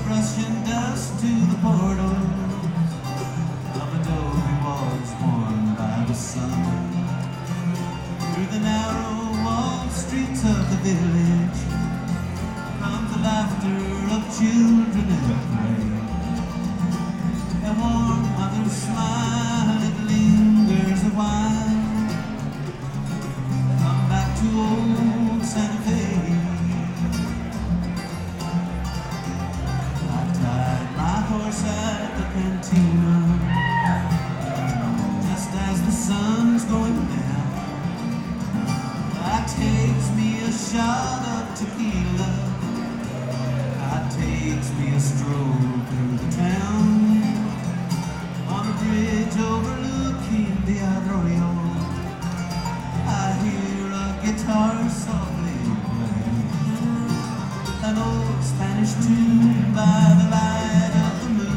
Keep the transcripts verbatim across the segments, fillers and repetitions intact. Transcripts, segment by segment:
Russian dust to the portals of adobe walls worn by the sun. Through the narrow walled streets of the village comes the laughter of children at play. A warm mother's smile, it lingers a while. Come back to old Santa Fe. At the cantina, just as the sun's going down, that takes me a shot of tequila, that takes me a stroll through the town, on a bridge overlooking the arroyo. I hear a guitar softly play an old Spanish tune by the light of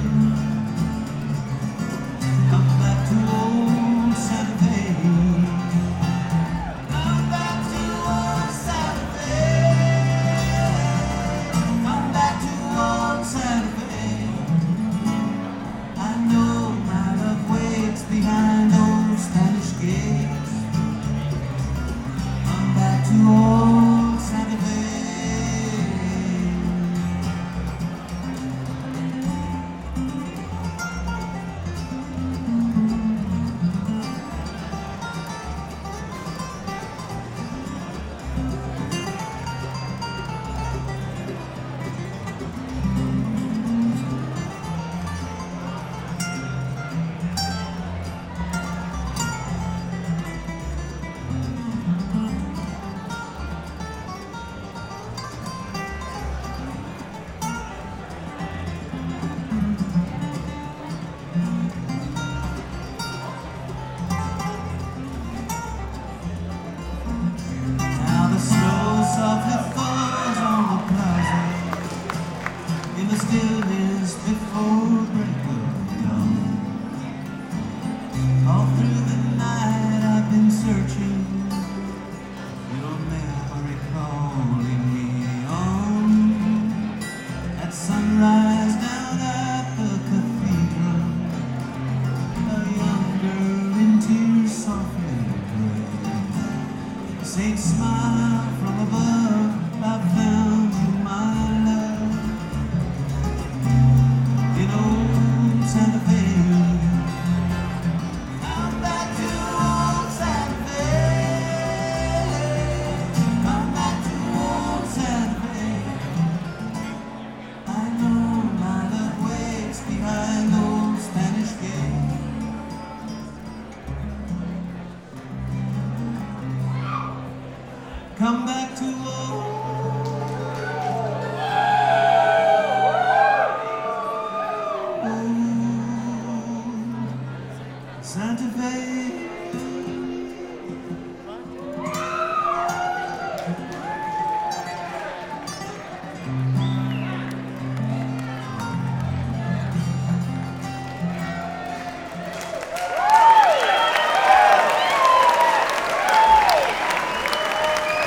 behind old Spanish gates. Come back to old Santa Fe. Softly falls on the plaza in the stillness before the